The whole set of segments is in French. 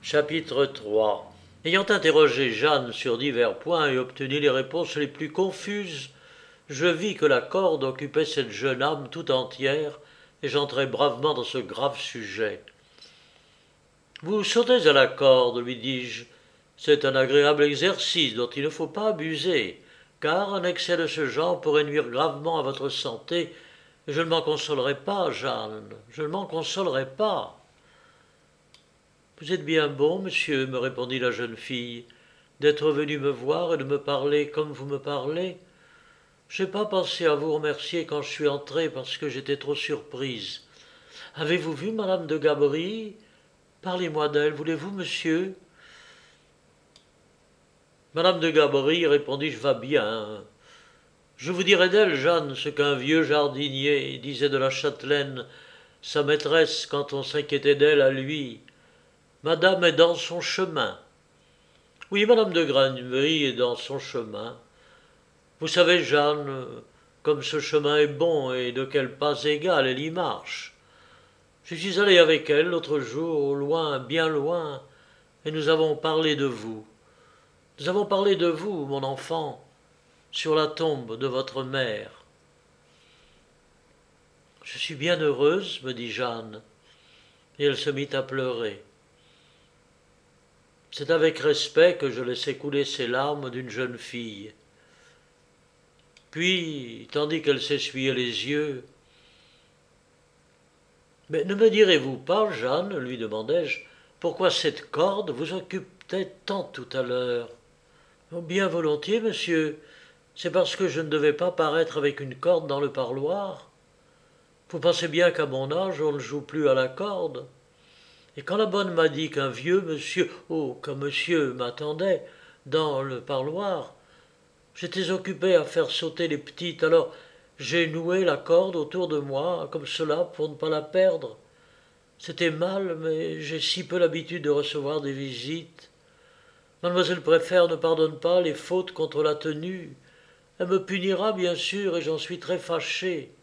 Chapitre 3. Ayant interrogé Jeanne sur divers points et obtenu les réponses les plus confuses, je vis que la corde occupait cette jeune âme tout entière, et j'entrai bravement dans ce grave sujet. Vous sautez à la corde, lui dis-je. C'est un agréable exercice dont il ne faut pas abuser, car un excès de ce genre pourrait nuire gravement à votre santé, et je ne m'en consolerai pas, Jeanne, je ne m'en consolerai pas. Vous êtes bien bon, monsieur, me répondit la jeune fille, d'être venu me voir et de me parler comme vous me parlez. Je n'ai pas pensé à vous remercier quand je suis entrée parce que j'étais trop surprise. Avez-vous vu madame de Gabory? Parlez-moi d'elle, voulez-vous, monsieur? Madame de Gabory, répondis-je, va bien. Je vous dirai d'elle, Jeanne, ce qu'un vieux jardinier disait de la châtelaine, sa maîtresse, quand on s'inquiétait d'elle à lui. Madame est dans son chemin. Oui, madame de Granby est dans son chemin. Vous savez, Jeanne, comme ce chemin est bon et de quel pas égal elle y marche. Je suis allé avec elle l'autre jour, au loin, bien loin, et nous avons parlé de vous. Nous avons parlé de vous, mon enfant, sur la tombe de votre mère. Je suis bien heureuse, me dit Jeanne, et elle se mit à pleurer. C'est avec respect que je laissai couler ces larmes d'une jeune fille. Puis, tandis qu'elle s'essuyait les yeux, « Mais ne me direz-vous pas, Jeanne, lui demandai-je, pourquoi cette corde vous occupait tant tout à l'heure ?»« Oh, bien volontiers, monsieur, c'est parce que je ne devais pas paraître avec une corde dans le parloir. Vous pensez bien qu'à mon âge, on ne joue plus à la corde. Et quand la bonne m'a dit qu'un vieux monsieur, oh, qu'un monsieur m'attendait dans le parloir, j'étais occupé à faire sauter les petites, alors j'ai noué la corde autour de moi, comme cela, pour ne pas la perdre. C'était mal, mais j'ai si peu l'habitude de recevoir des visites. Mademoiselle Préfère ne pardonne pas les fautes contre la tenue. Elle me punira, bien sûr, et j'en suis très fâché.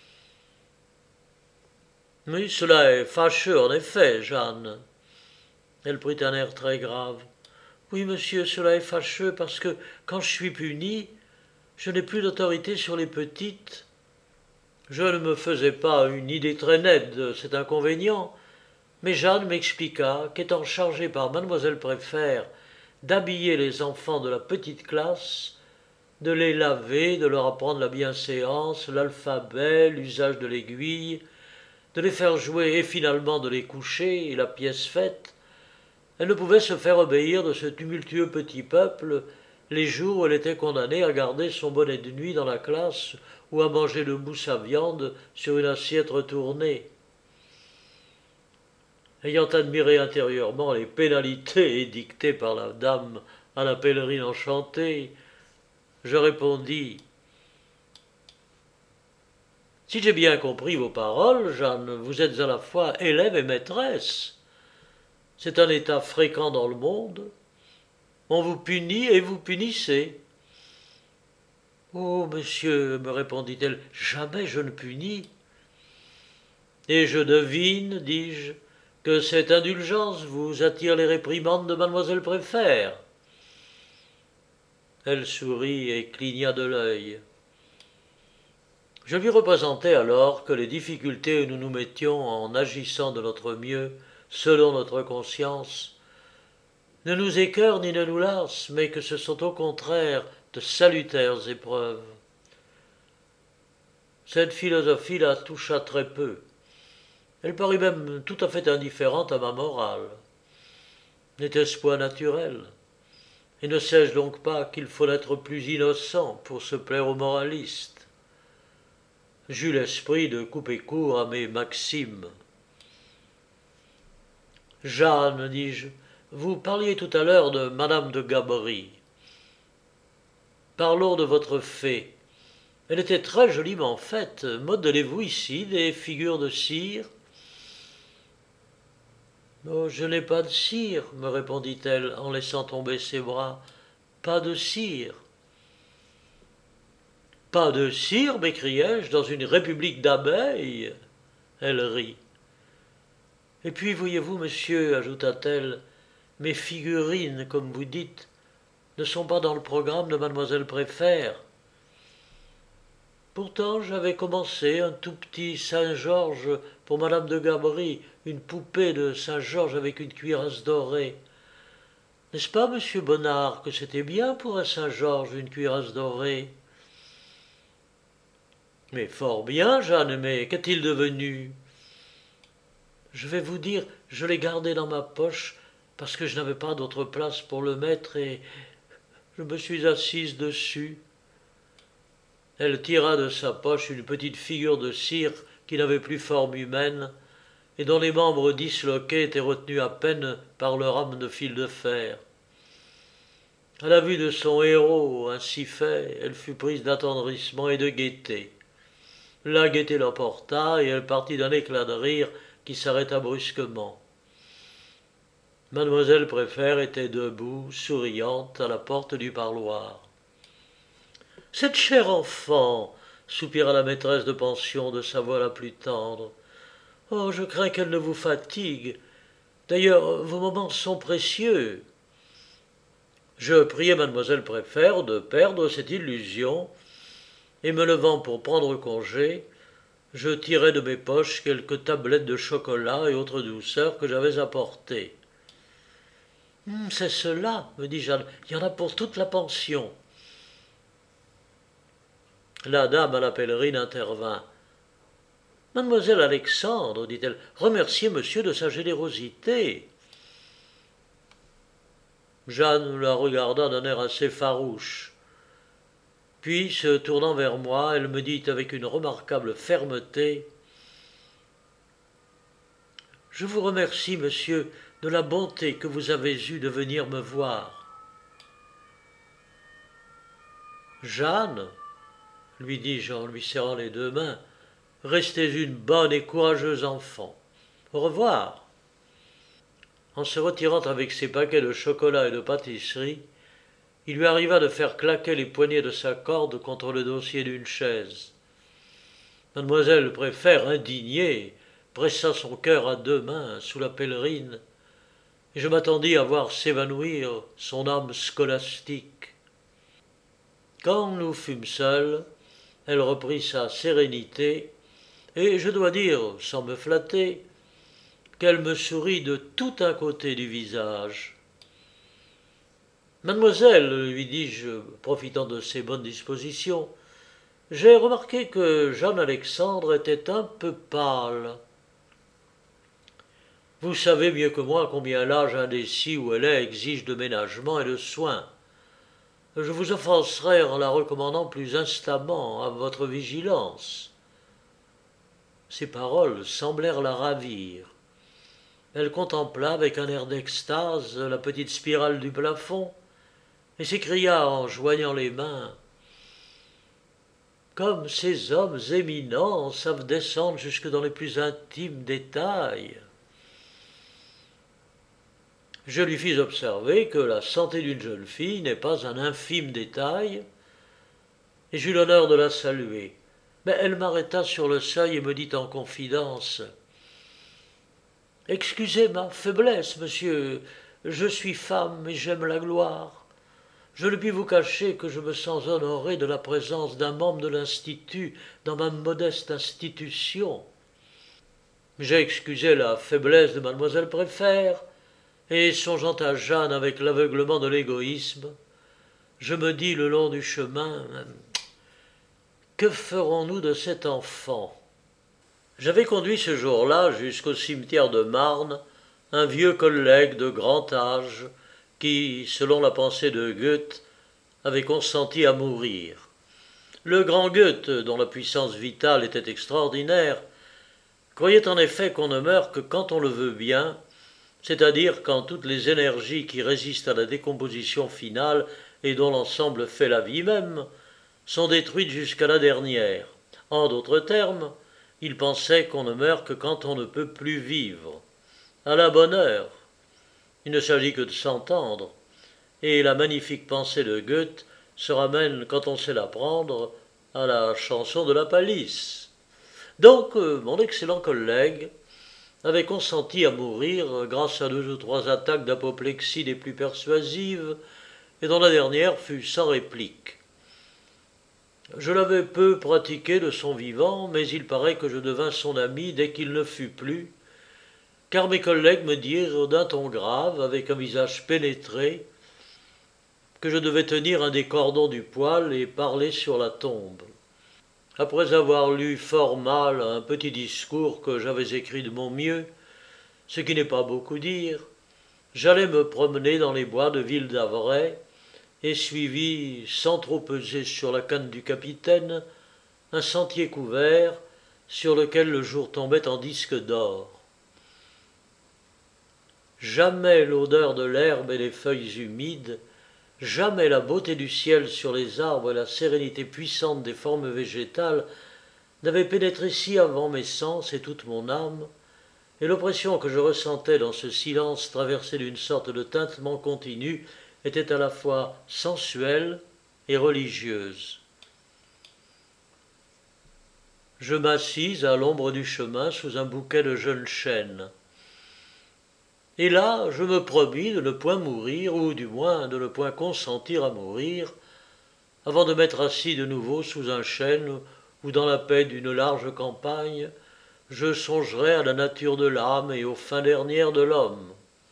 Oui, cela est fâcheux, en effet, Jeanne. Elle prit un air très grave. Oui, monsieur, cela est fâcheux parce que, quand je suis punie, je n'ai plus d'autorité sur les petites. Je ne me faisais pas une idée très nette de cet inconvénient, mais Jeanne m'expliqua qu'étant chargée par mademoiselle Préfère d'habiller les enfants de la petite classe, de les laver, de leur apprendre la bienséance, l'alphabet, l'usage de l'aiguille, de les faire jouer et finalement de les coucher, et la pièce faite, elle ne pouvait se faire obéir de ce tumultueux petit peuple les jours où elle était condamnée à garder son bonnet de nuit dans la classe ou à manger le mousse à viande sur une assiette retournée. Ayant admiré intérieurement les pénalités édictées par la dame à la pèlerine enchantée, je répondis « Si j'ai bien compris vos paroles, Jeanne, vous êtes à la fois élève et maîtresse. C'est un état fréquent dans le monde. On vous punit et vous punissez. » « Oh, monsieur, me répondit-elle, jamais je ne punis. »« Et je devine, dis-je, que cette indulgence vous attire les réprimandes de mademoiselle Préfère. » Elle sourit et cligna de l'œil. Je lui représentai alors que les difficultés où nous nous mettions en agissant de notre mieux, selon notre conscience, ne nous écœurent ni ne nous lassent, mais que ce sont au contraire de salutaires épreuves. Cette philosophie la toucha très peu. Elle parut même tout à fait indifférente à ma morale. N'était-ce point naturel? Et ne sais-je donc pas qu'il faut être plus innocent pour se plaire aux moralistes? J'eus l'esprit de couper court à mes maximes. « Jeanne, dis-je, vous parliez tout à l'heure de madame de Gabory. Parlons de votre fée. Elle était très joliment faite. Modelez-vous ici des figures de cire? »« Oh, je n'ai pas de cire, me répondit-elle en laissant tomber ses bras. Pas de cire. »« Pas de cire, m'écriai-je, dans une république d'abeilles ?» Elle rit. « Et puis, voyez-vous, monsieur, ajouta-t-elle, mes figurines, comme vous dites, ne sont pas dans le programme de mademoiselle Préfère. Pourtant, j'avais commencé un tout petit Saint-Georges pour madame de Gabry, une poupée de Saint-Georges avec une cuirasse dorée. N'est-ce pas, monsieur Bonnard, que c'était bien pour un Saint-Georges, une cuirasse dorée? Mais fort bien, Jeanne, mais qu'est-il devenu? Je vais vous dire, je l'ai gardé dans ma poche parce que je n'avais pas d'autre place pour le mettre et je me suis assise dessus. Elle tira de sa poche une petite figure de cire qui n'avait plus forme humaine et dont les membres disloqués étaient retenus à peine par leur rame de fil de fer. À la vue de son héros ainsi fait, elle fut prise d'attendrissement et de gaieté. La gaieté l'emporta et elle partit d'un éclat de rire qui s'arrêta brusquement. Mademoiselle Préfère était debout, souriante, à la porte du parloir. « Cette chère enfant !» soupira la maîtresse de pension de sa voix la plus tendre. « Oh, je crains qu'elle ne vous fatigue. D'ailleurs, vos moments sont précieux. » Je priai mademoiselle Préfère de perdre cette illusion, et me levant pour prendre congé, je tirai de mes poches quelques tablettes de chocolat et autres douceurs que j'avais apportées. « C'est cela, me dit Jeanne, il y en a pour toute la pension. » La dame à la pèlerine intervint. « Mademoiselle Alexandre, dit-elle, remerciez monsieur de sa générosité. » Jeanne la regarda d'un air assez farouche. Puis, se tournant vers moi, elle me dit avec une remarquable fermeté « Je vous remercie, monsieur, de la bonté que vous avez eue de venir me voir. »« Jeanne, lui dis-je en lui serrant les deux mains, restez une bonne et courageuse enfant. Au revoir. » En se retirant avec ses paquets de chocolat et de pâtisserie, il lui arriva de faire claquer les poignets de sa corde contre le dossier d'une chaise. Mademoiselle Préfère, indignée, pressa son cœur à deux mains sous la pèlerine, et je m'attendis à voir s'évanouir son âme scolastique. Quand nous fûmes seuls, elle reprit sa sérénité, et je dois dire, sans me flatter, qu'elle me sourit de tout un côté du visage. « Mademoiselle, lui dis-je, profitant de ses bonnes dispositions, j'ai remarqué que Jeanne Alexandre était un peu pâle. Vous savez mieux que moi combien l'âge indécis où elle est exige de ménagement et de soins. Je vous offenserais en la recommandant plus instamment à votre vigilance. » Ces paroles semblèrent la ravir. Elle contempla avec un air d'extase la petite spirale du plafond et s'écria en joignant les mains « Comme ces hommes éminents savent descendre jusque dans les plus intimes détails !» Je lui fis observer que la santé d'une jeune fille n'est pas un infime détail, et j'eus l'honneur de la saluer. Mais elle m'arrêta sur le seuil et me dit en confidence « Excusez ma faiblesse, monsieur, je suis femme et j'aime la gloire. Je ne puis vous cacher que je me sens honoré de la présence d'un membre de l'Institut dans ma modeste institution. » J'ai excusé la faiblesse de mademoiselle Préfère, et songeant à Jeanne avec l'aveuglement de l'égoïsme, je me dis le long du chemin « Que ferons-nous de cet enfant ?» J'avais conduit ce jour-là jusqu'au cimetière de Marne un vieux collègue de grand âge qui, selon la pensée de Goethe, avait consenti à mourir. Le grand Goethe, dont la puissance vitale était extraordinaire, croyait en effet qu'on ne meurt que quand on le veut bien, c'est-à-dire quand toutes les énergies qui résistent à la décomposition finale et dont l'ensemble fait la vie même, sont détruites jusqu'à la dernière. En d'autres termes, il pensait qu'on ne meurt que quand on ne peut plus vivre. À la bonne heure. Il ne s'agit que de s'entendre, et la magnifique pensée de Goethe se ramène, quand on sait la prendre, à la chanson de la Palisse. Donc, mon excellent collègue avait consenti à mourir grâce à 2 ou 3 attaques d'apoplexie des plus persuasives, et dont la dernière fut sans réplique. Je l'avais peu pratiqué de son vivant, mais il paraît que je devins son ami dès qu'il ne fut plus, car mes collègues me dirent d'un ton grave, avec un visage pénétré, que je devais tenir un des cordons du poêle et parler sur la tombe. Après avoir lu fort mal un petit discours que j'avais écrit de mon mieux, ce qui n'est pas beaucoup dire, j'allai me promener dans les bois de Ville-d'Avray et suivis, sans trop peser sur la canne du capitaine, un sentier couvert sur lequel le jour tombait en disque d'or. Jamais l'odeur de l'herbe et des feuilles humides, jamais la beauté du ciel sur les arbres et la sérénité puissante des formes végétales n'avaient pénétré si avant mes sens et toute mon âme, et l'oppression que je ressentais dans ce silence traversé d'une sorte de tintement continu était à la fois sensuelle et religieuse. Je m'assis à l'ombre du chemin sous un bouquet de jeunes chênes. Et là, je me promis de ne point mourir, ou du moins de ne point consentir à mourir, avant de m'être assis de nouveau sous un chêne où, dans la paix d'une large campagne, je songerais à la nature de l'âme et aux fins dernières de l'homme.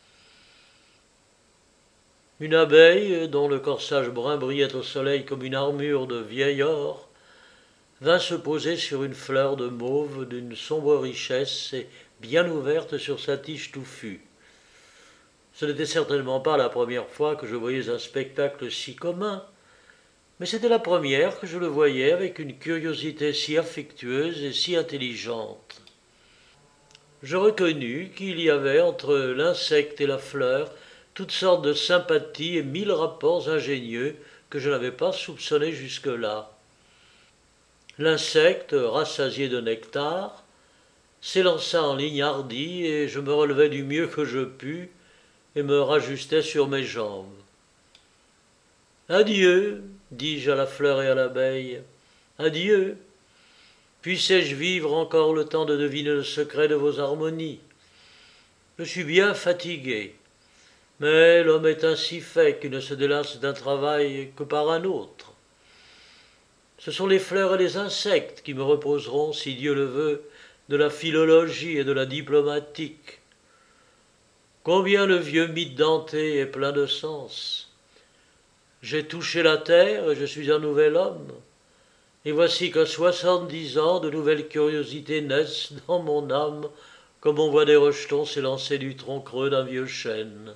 Une abeille, dont le corsage brun brillait au soleil comme une armure de vieil or, vint se poser sur une fleur de mauve d'une sombre richesse et bien ouverte sur sa tige touffue. Ce n'était certainement pas la première fois que je voyais un spectacle si commun, mais c'était la première que je le voyais avec une curiosité si affectueuse et si intelligente. Je reconnus qu'il y avait entre l'insecte et la fleur toutes sortes de sympathies et 1000 rapports ingénieux que je n'avais pas soupçonnés jusque-là. L'insecte, rassasié de nectar, s'élança en ligne hardie et je me relevai du mieux que je pus et me rajustai sur mes jambes. « Adieu, dis-je à la fleur et à l'abeille, adieu. Puissé-je vivre encore le temps de deviner le secret de vos harmonies. Je suis bien fatigué, mais l'homme est ainsi fait qu'il ne se délasse d'un travail que par un autre. Ce sont les fleurs et les insectes qui me reposeront, si Dieu le veut, de la philologie et de la diplomatique. Combien le vieux mythe denté est plein de sens. J'ai touché la terre et je suis un nouvel homme. Et voici qu'à 70 ans, de nouvelles curiosités naissent dans mon âme, comme on voit des rejetons s'élancer du tronc creux d'un vieux chêne.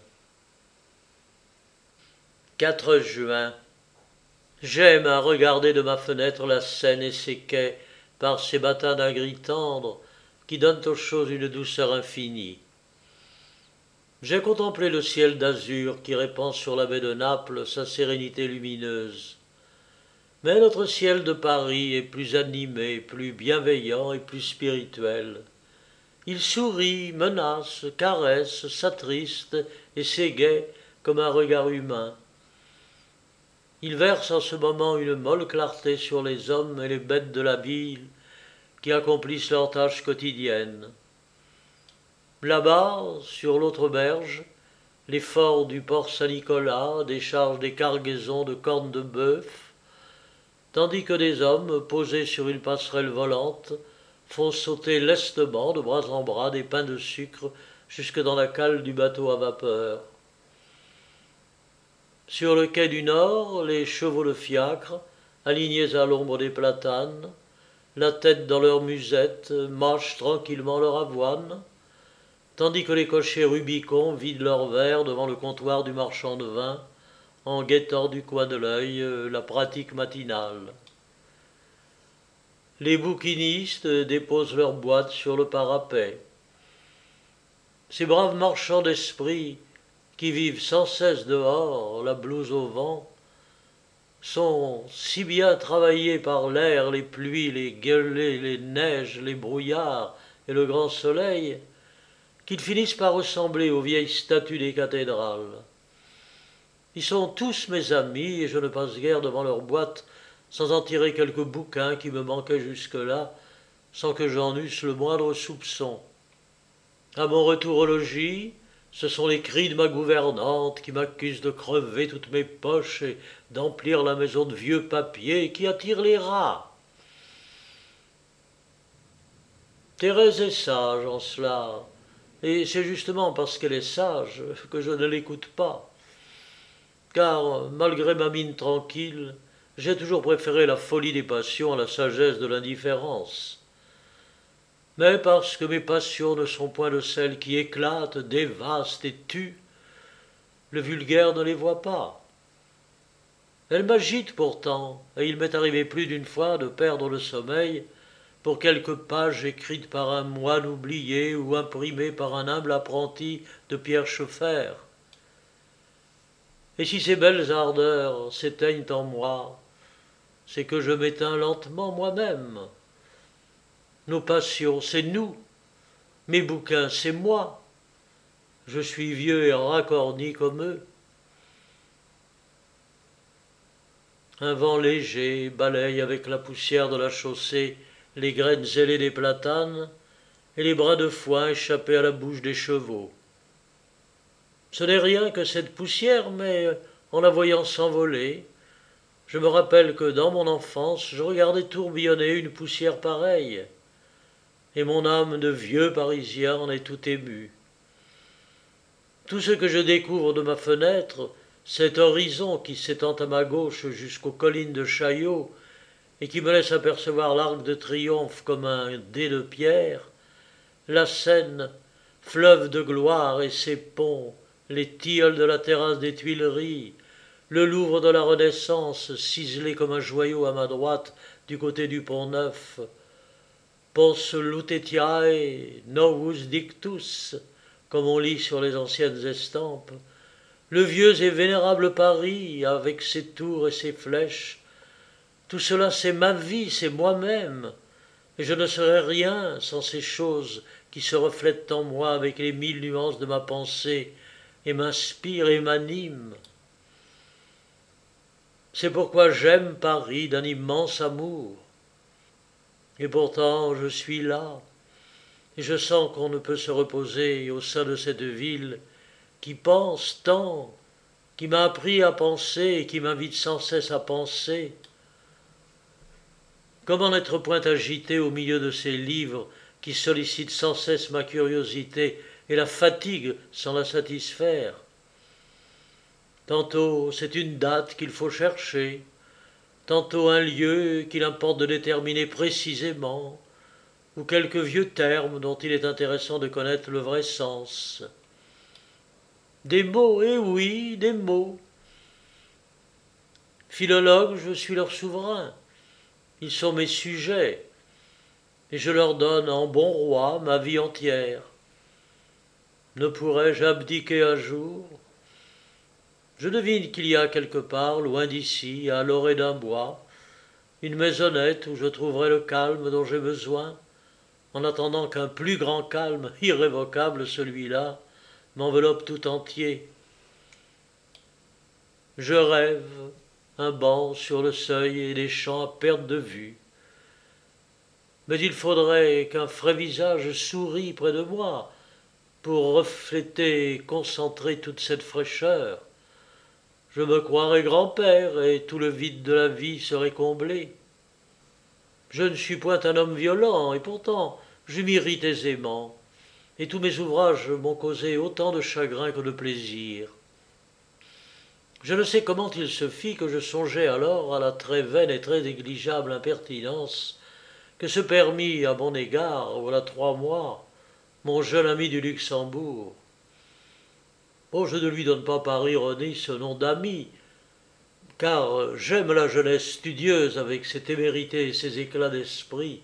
4 juin. J'aime à regarder de ma fenêtre la Seine et ses quais, par ses matins d'un gris tendre, qui donnent aux choses une douceur infinie. J'ai contemplé le ciel d'azur qui répand sur la baie de Naples sa sérénité lumineuse. Mais notre ciel de Paris est plus animé, plus bienveillant et plus spirituel. Il sourit, menace, caresse, s'attriste et s'égaie comme un regard humain. Il verse en ce moment une molle clarté sur les hommes et les bêtes de la ville qui accomplissent leurs tâches quotidiennes. Là-bas, sur l'autre berge, les forts du port Saint-Nicolas déchargent des cargaisons de cornes de bœuf, tandis que des hommes, posés sur une passerelle volante, font sauter lestement, de bras en bras, des pains de sucre jusque dans la cale du bateau à vapeur. Sur le quai du Nord, les chevaux de fiacre, alignés à l'ombre des platanes, la tête dans leur musette, mâchent tranquillement leur avoine, tandis que les cochers rubicons vident leurs verres devant le comptoir du marchand de vin, en guettant du coin de l'œil la pratique matinale. Les bouquinistes déposent leurs boîtes sur le parapet. Ces braves marchands d'esprit, qui vivent sans cesse dehors, la blouse au vent, sont si bien travaillés par l'air, les pluies, les gueulées, les neiges, les brouillards et le grand soleil, qu'ils finissent par ressembler aux vieilles statues des cathédrales. Ils sont tous mes amis et je ne passe guère devant leur boîte sans en tirer quelques bouquins qui me manquaient jusque-là, sans que j'en eusse le moindre soupçon. À mon retour au logis, ce sont les cris de ma gouvernante qui m'accusent de crever toutes mes poches et d'emplir la maison de vieux papiers qui attirent les rats. Thérèse est sage en cela, et c'est justement parce qu'elle est sage que je ne l'écoute pas. Car, malgré ma mine tranquille, j'ai toujours préféré la folie des passions à la sagesse de l'indifférence. Mais parce que mes passions ne sont point de celles qui éclatent, dévastent et tuent, le vulgaire ne les voit pas. Elles m'agitent pourtant, et il m'est arrivé plus d'une fois de perdre le sommeil pour quelques pages écrites par un moine oublié ou imprimées par un humble apprenti de Pierre Schoeffer. Et si ces belles ardeurs s'éteignent en moi, c'est que je m'éteins lentement moi-même. Nos passions, c'est nous. Mes bouquins, c'est moi. Je suis vieux et racorni comme eux. Un vent léger balaye avec la poussière de la chaussée les graines ailées des platanes et les brins de foin échappés à la bouche des chevaux. Ce n'est rien que cette poussière, mais en la voyant s'envoler, je me rappelle que dans mon enfance, je regardais tourbillonner une poussière pareille, et mon âme de vieux Parisien en est tout émue. Tout ce que je découvre de ma fenêtre, cet horizon qui s'étend à ma gauche jusqu'aux collines de Chaillot et qui me laisse apercevoir l'Arc de Triomphe comme un dé de pierre, la Seine, fleuve de gloire et ses ponts, les tilleuls de la terrasse des Tuileries, le Louvre de la Renaissance ciselé comme un joyau à ma droite du côté du Pont-Neuf, Pons Lutetiae novus dictus, comme on lit sur les anciennes estampes, le vieux et vénérable Paris avec ses tours et ses flèches, tout cela c'est ma vie, c'est moi-même, et je ne serais rien sans ces choses qui se reflètent en moi avec les 1000 nuances de ma pensée et m'inspirent et m'animent. C'est pourquoi j'aime Paris d'un immense amour. Et pourtant je suis là, et je sens qu'on ne peut se reposer au sein de cette ville qui pense tant, qui m'a appris à penser et qui m'invite sans cesse à penser. Comment n'être point agité au milieu de ces livres qui sollicitent sans cesse ma curiosité et la fatiguent sans la satisfaire? Tantôt c'est une date qu'il faut chercher, tantôt un lieu qu'il importe de déterminer précisément, ou quelques vieux termes dont il est intéressant de connaître le vrai sens. Des mots, eh oui, des mots. Philologue, je suis leur souverain. Ils sont mes sujets, et je leur donne en bon roi ma vie entière. Ne pourrais-je abdiquer un jour? Je devine qu'il y a quelque part, loin d'ici, à l'orée d'un bois, une maisonnette où je trouverai le calme dont j'ai besoin, en attendant qu'un plus grand calme, irrévocable celui-là, m'enveloppe tout entier. Je rêve, un banc sur le seuil et des champs à perte de vue. Mais il faudrait qu'un frais visage sourie près de moi pour refléter et concentrer toute cette fraîcheur. Je me croirais grand-père et tout le vide de la vie serait comblé. Je ne suis point un homme violent et pourtant je m'irrite aisément, et tous mes ouvrages m'ont causé autant de chagrin que de plaisir. Je ne sais comment il se fit que je songeai alors à la très vaine et très négligeable impertinence que se permit à mon égard, voilà 3 mois, mon jeune ami du Luxembourg. Oh, je ne lui donne pas par ironie ce nom d'ami, car j'aime la jeunesse studieuse avec ses témérités et ses éclats d'esprit.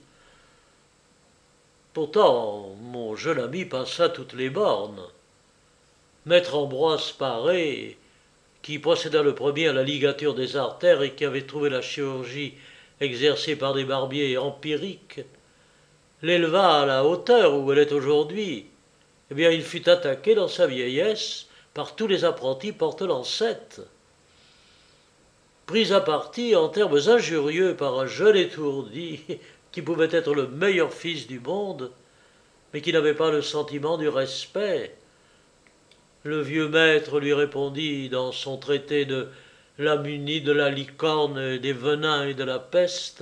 Pourtant, mon jeune ami passa toutes les bornes. Maître Ambroise Paré, qui procéda le premier à la ligature des artères et qui avait trouvé la chirurgie exercée par des barbiers empiriques, l'éleva à la hauteur où elle est aujourd'hui. Eh bien, il fut attaqué dans sa vieillesse par tous les apprentis porte-lancettes. Pris à partie en termes injurieux par un jeune étourdi qui pouvait être le meilleur fils du monde, mais qui n'avait pas le sentiment du respect. Le vieux maître lui répondit dans son traité de l'amunie, de la licorne, des venins et de la peste.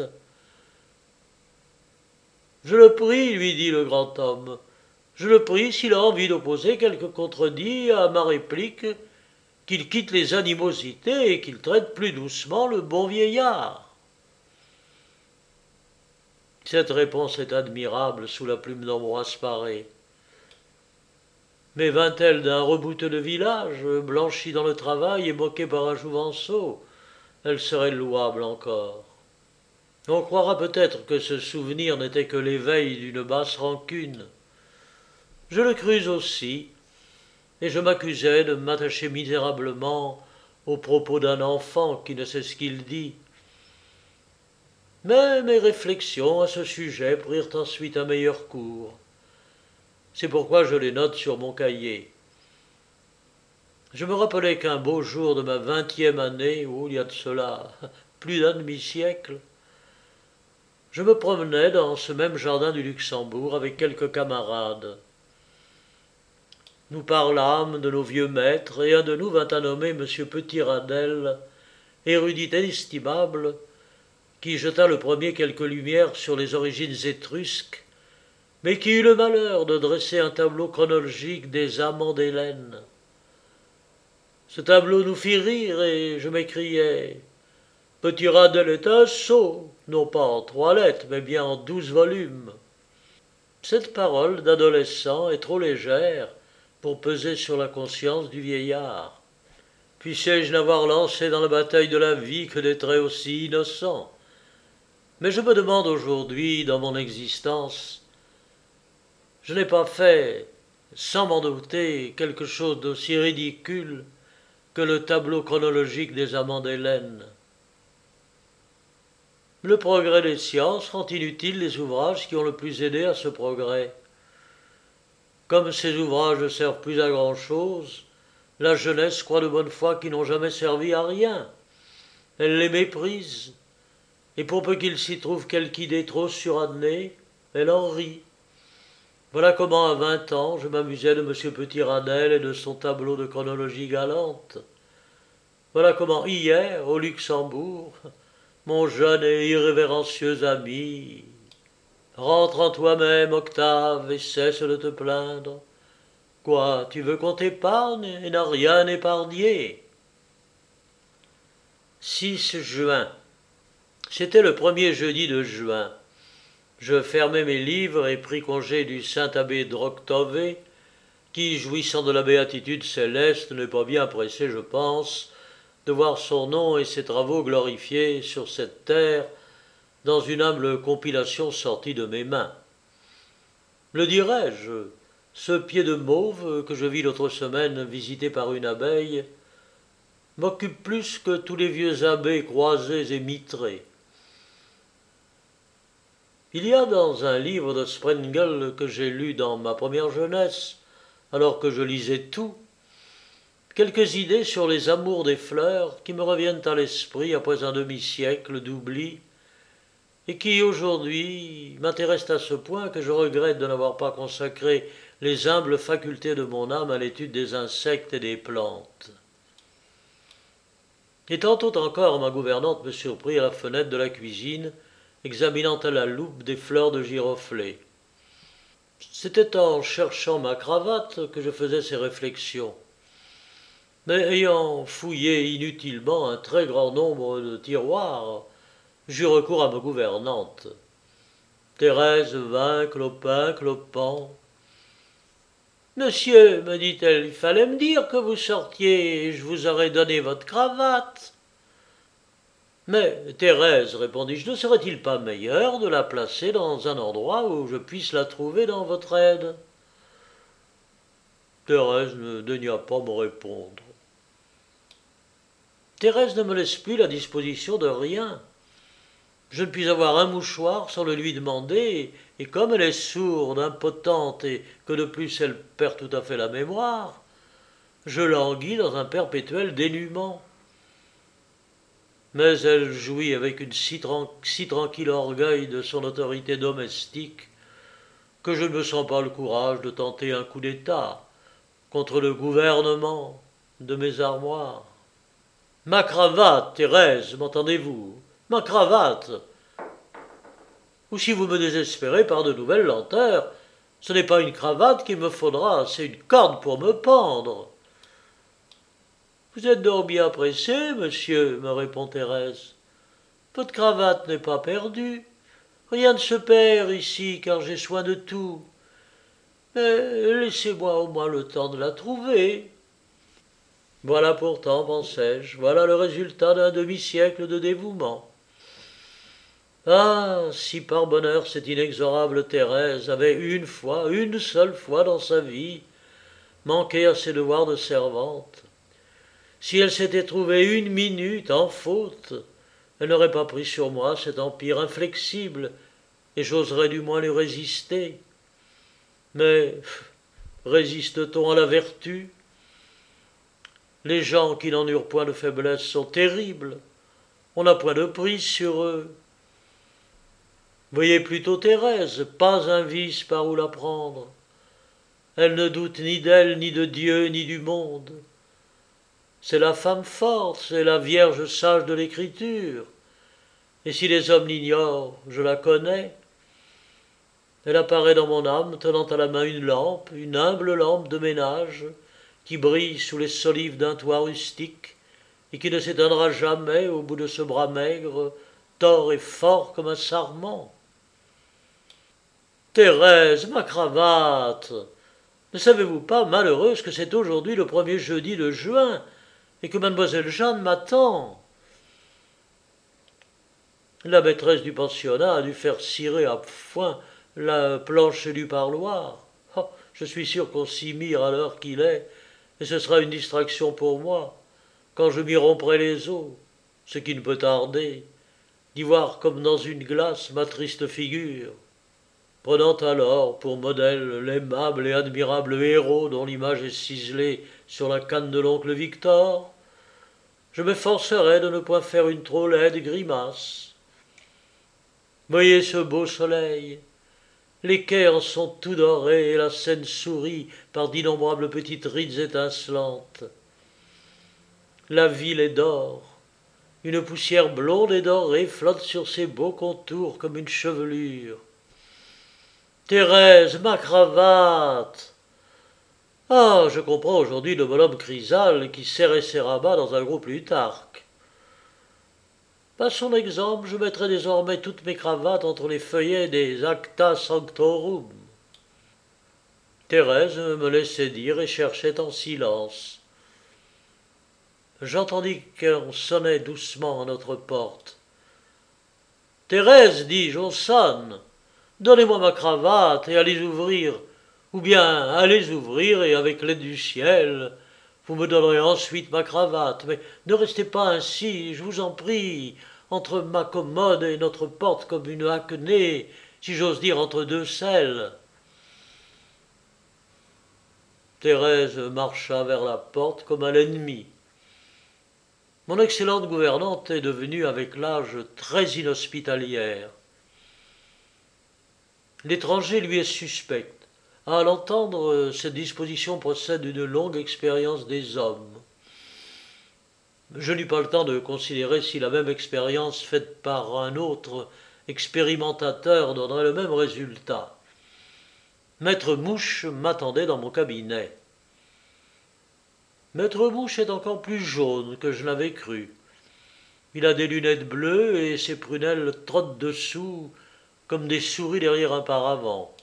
« Je le prie, lui dit le grand homme, je le prie, s'il a envie d'opposer quelque contredit à ma réplique, qu'il quitte les animosités et qu'il traite plus doucement le bon vieillard. » Cette réponse est admirable sous la plume d'Ambroise Paré. Mais vint-elle d'un rebouteux de village, blanchi dans le travail et moqué par un jouvenceau, elle serait louable encore. On croira peut-être que ce souvenir n'était que l'éveil d'une basse rancune. Je le crus aussi, et je m'accusai de m'attacher misérablement aux propos d'un enfant qui ne sait ce qu'il dit. Mais mes réflexions à ce sujet prirent ensuite un meilleur cours. C'est pourquoi je les note sur mon cahier. Je me rappelais qu'un beau jour de ma 20e année, il y a de cela plus d'un demi-siècle, je me promenais dans ce même jardin du Luxembourg avec quelques camarades. Nous parlâmes de nos vieux maîtres, et un de nous vint à nommer M. Petit-Radel, érudit inestimable, qui jeta le premier quelques lumières sur les origines étrusques, mais qui eut le malheur de dresser un tableau chronologique des amants d'Hélène. Ce tableau nous fit rire, et je m'écriai « Petit-Radel est un sot, non pas en 3 lettres, mais bien en 12 volumes. » Cette parole d'adolescent est trop légère pour peser sur la conscience du vieillard. Puissais-je n'avoir lancé dans la bataille de la vie que des traits aussi innocents? Mais je me demande aujourd'hui, dans mon existence, je n'ai pas fait, sans m'en douter, quelque chose d'aussi ridicule que le tableau chronologique des amants d'Hélène. Le progrès des sciences rend inutiles les ouvrages qui ont le plus aidé à ce progrès. Comme ces ouvrages ne servent plus à grand-chose, la jeunesse croit de bonne foi qu'ils n'ont jamais servi à rien. Elle les méprise, et pour peu qu'il s'y trouve quelque idée trop surannée, elle en rit. Voilà comment à 20 ans je m'amusais de M. Petit-Radel et de son tableau de chronologie galante. Voilà comment hier, au Luxembourg, mon jeune et irrévérencieux ami, rentre en toi-même, Octave, et cesse de te plaindre. Quoi, tu veux qu'on t'épargne et n'as rien épargné? 6 juin. C'était le premier jeudi de juin. Je fermai mes livres et pris congé du saint abbé Droctové, qui, jouissant de la béatitude céleste, n'est pas bien pressé, je pense, de voir son nom et ses travaux glorifiés sur cette terre dans une humble compilation sortie de mes mains. Le dirais-je, ce pied de mauve que je vis l'autre semaine visité par une abeille m'occupe plus que tous les vieux abbés croisés et mitrés. Il y a dans un livre de Sprengel que j'ai lu dans ma première jeunesse, alors que je lisais tout, quelques idées sur les amours des fleurs qui me reviennent à l'esprit après un demi-siècle d'oubli et qui aujourd'hui m'intéressent à ce point que je regrette de n'avoir pas consacré les humbles facultés de mon âme à l'étude des insectes et des plantes. Et tantôt encore ma gouvernante me surprit à la fenêtre de la cuisine, examinant à la loupe des fleurs de giroflée. C'était en cherchant ma cravate que je faisais ces réflexions. Mais ayant fouillé inutilement un très grand nombre de tiroirs, j'eus recours à ma gouvernante. Thérèse vint, clopant. « Monsieur, me dit-elle, il fallait me dire que vous sortiez et je vous aurais donné votre cravate. » « Mais, Thérèse, répondis-je, ne serait-il pas meilleur de la placer dans un endroit où je puisse la trouver dans votre aide ?» Thérèse ne daigna pas me répondre. Thérèse ne me laisse plus la disposition de rien. Je ne puis avoir un mouchoir sans le lui demander, et comme elle est sourde, impotente, et que de plus elle perd tout à fait la mémoire, je languis dans un perpétuel dénuement. Mais elle jouit avec une si tranquille orgueil de son autorité domestique que je ne me sens pas le courage de tenter un coup d'État contre le gouvernement de mes armoires. Ma cravate, Thérèse, m'entendez-vous? Ma cravate. Ou si vous me désespérez par de nouvelles lenteurs, ce n'est pas une cravate qu'il me faudra, c'est une corde pour me pendre. Vous êtes donc bien pressé, monsieur, me répond Thérèse. Votre cravate n'est pas perdue. Rien ne se perd ici, car j'ai soin de tout. Mais laissez-moi au moins le temps de la trouver. Voilà pourtant, pensais-je, voilà le résultat d'un demi-siècle de dévouement. Ah, si par bonheur cette inexorable Thérèse avait une seule fois dans sa vie, manqué à ses devoirs de servante, si elle s'était trouvée une minute en faute, elle n'aurait pas pris sur moi cet empire inflexible, et j'oserais du moins lui résister. Mais résiste-t-on à la vertu? Les gens qui n'en eurent point de faiblesse sont terribles, on n'a point de prise sur eux. Voyez plutôt Thérèse, pas un vice par où la prendre. Elle ne doute ni d'elle, ni de Dieu, ni du monde. C'est la femme forte, c'est la vierge sage de l'Écriture. Et si les hommes l'ignorent, je la connais. Elle apparaît dans mon âme, tenant à la main une humble lampe de ménage, qui brille sous les solives d'un toit rustique, et qui ne s'éteindra jamais au bout de ce bras maigre, tors et fort comme un sarment. Thérèse, ma cravate! Ne savez-vous pas, malheureuse, que c'est aujourd'hui le premier jeudi de juin, et que mademoiselle Jeanne m'attend? La maîtresse du pensionnat a dû faire cirer à foin la planche du parloir. Oh, je suis sûr qu'on s'y mire à l'heure qu'il est, et ce sera une distraction pour moi, quand je m'y romprai les os, ce qui ne peut tarder, d'y voir comme dans une glace ma triste figure, prenant alors pour modèle l'aimable et admirable héros dont l'image est ciselée sur la canne de l'oncle Victor, je m'efforcerai de ne point faire une trop laide grimace. Voyez ce beau soleil, les quais en sont tout dorés et la Seine sourit par d'innombrables petites rides étincelantes. La ville est d'or, une poussière blonde et dorée flotte sur ses beaux contours comme une chevelure. Thérèse, ma cravate! Ah, je comprends aujourd'hui le bonhomme Chrysale qui serrait ses rabats dans un gros Plutarque. Par son exemple, je mettrai désormais toutes mes cravates entre les feuillets des Acta Sanctorum. Thérèse me laissait dire et cherchait en silence. J'entendis qu'on sonnait doucement à notre porte. Thérèse, dis-je, on sonne. Donnez-moi ma cravate et allez ouvrir. Ou bien allez ouvrir et avec l'aide du ciel, vous me donnerez ensuite ma cravate. Mais ne restez pas ainsi, je vous en prie, entre ma commode et notre porte comme une haquenée, si j'ose dire entre deux selles. Thérèse marcha vers la porte comme à l'ennemi. Mon excellente gouvernante est devenue avec l'âge très inhospitalière. L'étranger lui est suspect. À l'entendre, cette disposition procède d'une longue expérience des hommes. Je n'eus pas le temps de considérer si la même expérience faite par un autre expérimentateur donnerait le même résultat. Maître Mouche m'attendait dans mon cabinet. Maître Mouche est encore plus jaune que je n'avais cru. Il a des lunettes bleues et ses prunelles trottent dessous comme des souris derrière un paravent.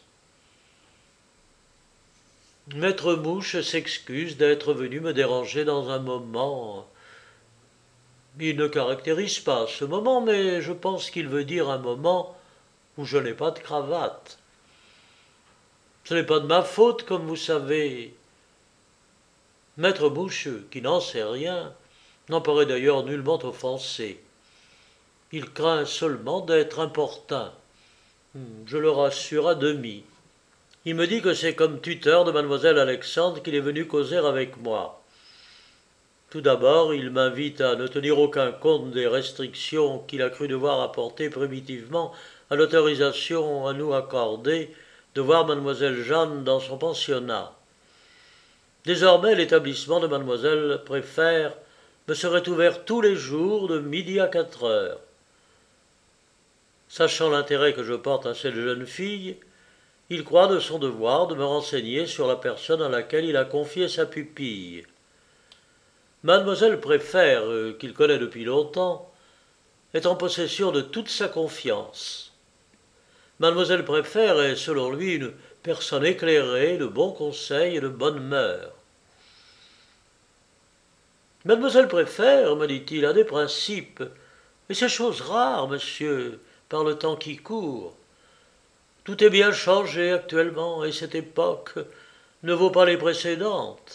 Maître Mouche s'excuse d'être venu me déranger dans un moment. Il ne caractérise pas ce moment, mais je pense qu'il veut dire un moment où je n'ai pas de cravate. Ce n'est pas de ma faute, comme vous savez. Maître Mouche, qui n'en sait rien, n'en paraît d'ailleurs nullement offensé. Il craint seulement d'être importun. Je le rassure à demi. Il me dit que c'est comme tuteur de mademoiselle Alexandre qu'il est venu causer avec moi. Tout d'abord, il m'invite à ne tenir aucun compte des restrictions qu'il a cru devoir apporter primitivement à l'autorisation à nous accorder de voir mademoiselle Jeanne dans son pensionnat. Désormais, l'établissement de mademoiselle Préfère me serait ouvert tous les jours de midi à 4 heures. Sachant l'intérêt que je porte à cette jeune fille, il croit de son devoir de me renseigner sur la personne à laquelle il a confié sa pupille. Mademoiselle Préfère, qu'il connaît depuis longtemps, est en possession de toute sa confiance. Mademoiselle Préfère est, selon lui, une personne éclairée, de bons conseils et de bonnes mœurs. Mademoiselle Préfère, me dit-il, a des principes, et c'est chose rare, monsieur, par le temps qui court. Tout est bien changé actuellement, et cette époque ne vaut pas les précédentes.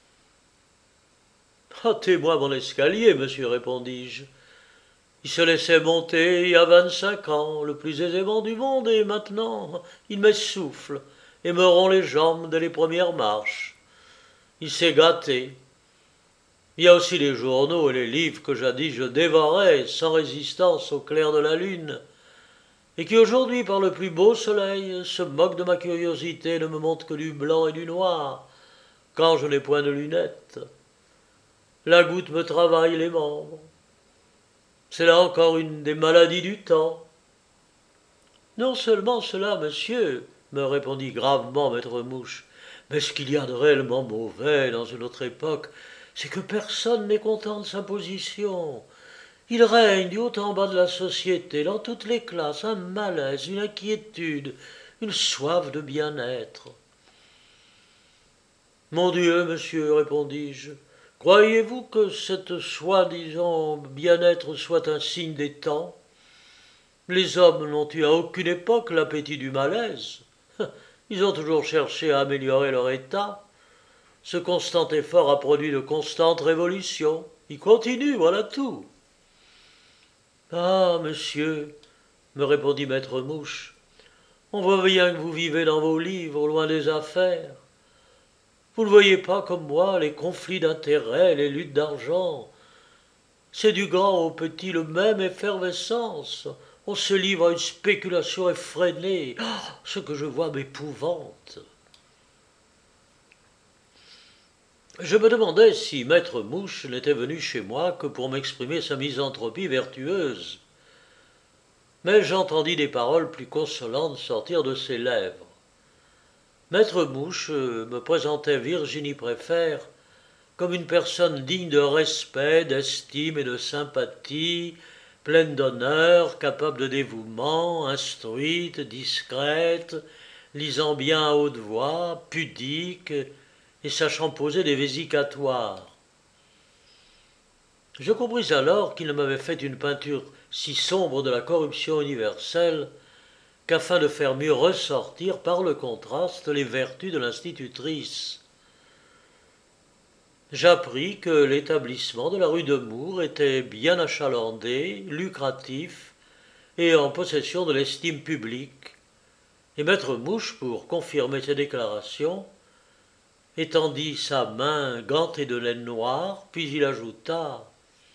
Hâtez-moi mon escalier, monsieur, répondis-je. Il se laissait monter il y a 25 ans, le plus aisément du monde, et maintenant il m'essouffle et me rompt les jambes dès les premières marches. Il s'est gâté. Il y a aussi les journaux et les livres que jadis je dévorais sans résistance au clair de la lune, et qui aujourd'hui, par le plus beau soleil, se moquent de ma curiosité et ne me montrent que du blanc et du noir, quand je n'ai point de lunettes. La goutte me travaille les membres. C'est là encore une des maladies du temps. Non seulement cela, monsieur, me répondit gravement maître Mouche, mais ce qu'il y a de réellement mauvais dans une autre époque, c'est que personne n'est content de sa position. Il règne du haut en bas de la société, dans toutes les classes, un malaise, une inquiétude, une soif de bien-être. Mon Dieu, monsieur, répondis-je, croyez-vous que cette soi-disant bien-être soit un signe des temps? Les hommes n'ont eu à aucune époque l'appétit du malaise. Ils ont toujours cherché à améliorer leur état. Ce constant effort a produit de constantes révolutions. Il continue, voilà tout. Ah, monsieur, me répondit maître Mouche, on voit bien que vous vivez dans vos livres, loin des affaires. Vous ne voyez pas, comme moi, les conflits d'intérêts, les luttes d'argent. C'est du grand au petit le même effervescence. On se livre à une spéculation effrénée. Oh, ce que je vois m'épouvante. Je me demandais si maître Mouche n'était venu chez moi que pour m'exprimer sa misanthropie vertueuse. Mais j'entendis des paroles plus consolantes sortir de ses lèvres. Maître Mouche me présentait Virginie Préfère comme une personne digne de respect, d'estime et de sympathie, pleine d'honneur, capable de dévouement, instruite, discrète, lisant bien à haute voix, pudique et sachant poser des vésicatoires. Je compris alors qu'il ne m'avait fait une peinture si sombre de la corruption universelle qu'afin de faire mieux ressortir par le contraste les vertus de l'institutrice. J'appris que l'établissement de la rue de Mours était bien achalandé, lucratif et en possession de l'estime publique, et maître Mouche, pour confirmer ces déclarations, étendit sa main gantée de laine noire, puis il ajouta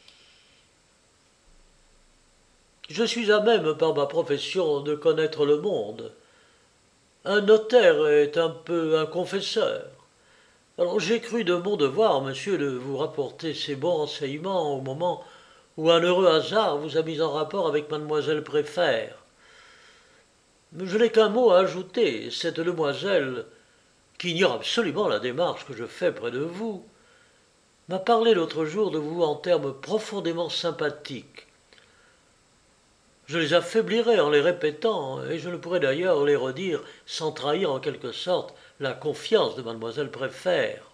« Je suis à même par ma profession de connaître le monde. Un notaire est un peu un confesseur. Alors j'ai cru de mon devoir, monsieur, de vous rapporter ces bons renseignements au moment où un heureux hasard vous a mis en rapport avec mademoiselle Préfère. Je n'ai qu'un mot à ajouter. Cette demoiselle, qui ignore absolument la démarche que je fais près de vous, m'a parlé l'autre jour de vous en termes profondément sympathiques. Je les affaiblirais en les répétant, et je ne pourrais d'ailleurs les redire sans trahir en quelque sorte la confiance de mademoiselle Préfère.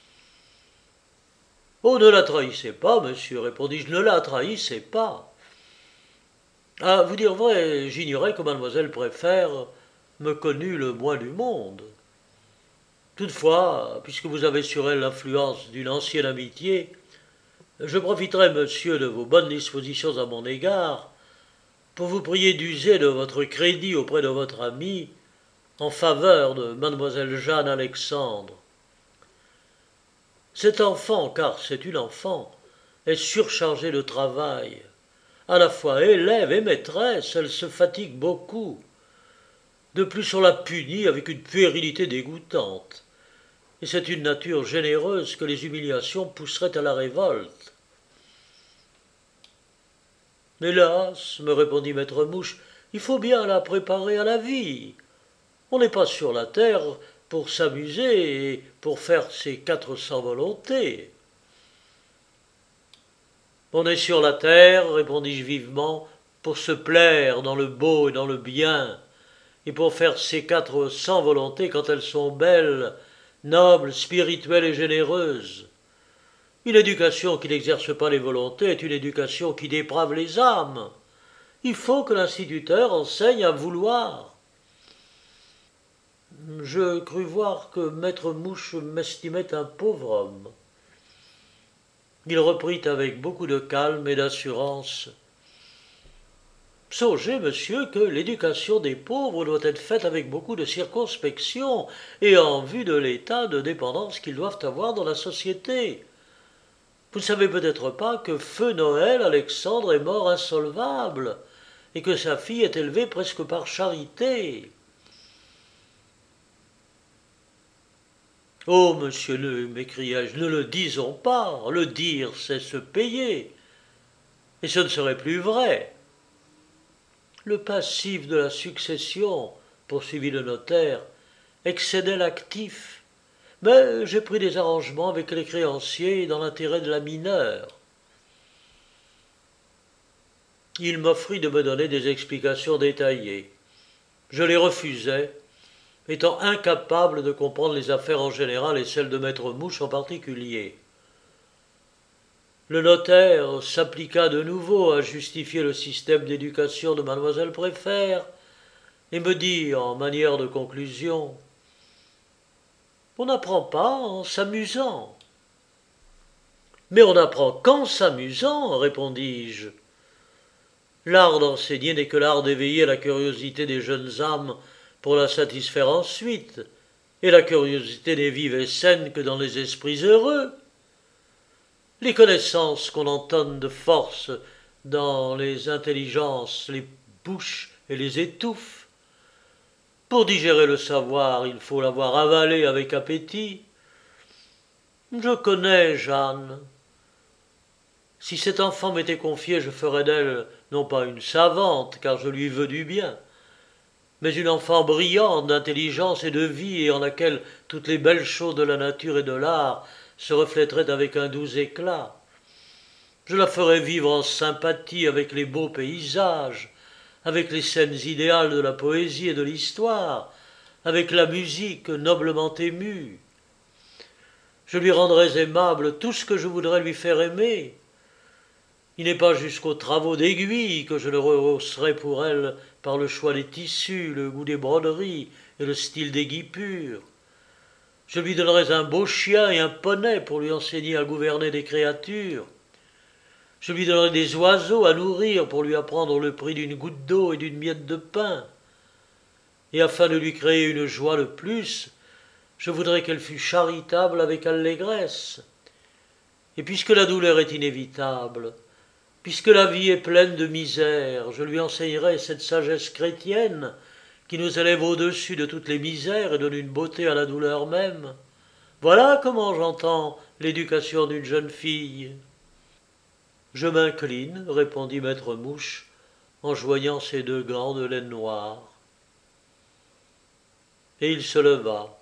« Oh, ne la trahissez pas, monsieur, répondis-je, ne la trahissez pas. À vous dire vrai, j'ignorais que mademoiselle Préfère me connût le moins du monde. Toutefois, puisque vous avez sur elle l'influence d'une ancienne amitié, je profiterai, monsieur, de vos bonnes dispositions à mon égard, pour vous prier d'user de votre crédit auprès de votre amie en faveur de mademoiselle Jeanne Alexandre. Cet enfant, car c'est une enfant, est surchargée de travail. À la fois élève et maîtresse, elle se fatigue beaucoup. De plus, on la punit avec une puérilité dégoûtante. Et c'est une nature généreuse que les humiliations pousseraient à la révolte. Hélas, me répondit maître Mouche, il faut bien la préparer à la vie. On n'est pas sur la terre pour s'amuser et pour faire ses 400 volontés. On est sur la terre, répondis-je vivement, pour se plaire dans le beau et dans le bien, et pour faire ses 400 volontés quand elles sont belles, nobles, spirituelles et généreuses. Une éducation qui n'exerce pas les volontés est une éducation qui déprave les âmes. Il faut que l'instituteur enseigne à vouloir. Je crus voir que maître Mouche m'estimait un pauvre homme. Il reprit avec beaucoup de calme et d'assurance. Songez, monsieur, que l'éducation des pauvres doit être faite avec beaucoup de circonspection et en vue de l'état de dépendance qu'ils doivent avoir dans la société. Vous ne savez peut-être pas que feu Noël Alexandre est mort insolvable et que sa fille est élevée presque par charité. Oh, monsieur, m'écriai-je, ne le disons pas. Le dire, c'est se payer. Et ce ne serait plus vrai. Le passif de la succession, poursuivit le notaire, excédait l'actif. Mais j'ai pris des arrangements avec les créanciers dans l'intérêt de la mineure. Il m'offrit de me donner des explications détaillées. Je les refusai, étant incapable de comprendre les affaires en général et celles de maître Mouche en particulier. Le notaire s'appliqua de nouveau à justifier le système d'éducation de mademoiselle Préfère et me dit en manière de conclusion « On n'apprend pas en s'amusant. » « Mais on n'apprend qu'en s'amusant, répondis-je. L'art d'enseigner n'est que l'art d'éveiller la curiosité des jeunes âmes pour la satisfaire ensuite, et la curiosité n'est vive et saine que dans les esprits heureux. Les connaissances qu'on entonne de force dans les intelligences les bouchent et les étouffent. Pour digérer le savoir, il faut l'avoir avalé avec appétit. Je connais Jeanne. Si cet enfant m'était confié, je ferais d'elle non pas une savante, car je lui veux du bien, mais une enfant brillante d'intelligence et de vie et en laquelle toutes les belles choses de la nature et de l'art se reflèteraient avec un doux éclat. Je la ferais vivre en sympathie avec les beaux paysages, avec les scènes idéales de la poésie et de l'histoire, avec la musique noblement émue. Je lui rendrais aimable tout ce que je voudrais lui faire aimer. Il n'est pas jusqu'aux travaux d'aiguille que je le rehausserai pour elle par le choix des tissus, le goût des broderies et le style des guipures. Je lui donnerais un beau chien et un poney pour lui enseigner à gouverner des créatures. Je lui donnerais des oiseaux à nourrir pour lui apprendre le prix d'une goutte d'eau et d'une miette de pain. Et afin de lui créer une joie de plus, je voudrais qu'elle fût charitable avec allégresse. Et puisque la douleur est inévitable, puisque la vie est pleine de misère, je lui enseignerai cette sagesse chrétienne qui nous élève au-dessus de toutes les misères et donne une beauté à la douleur même. Voilà comment j'entends l'éducation d'une jeune fille. Je m'incline, répondit maître Mouche, en joignant ses deux gants de laine noire. Et il se leva.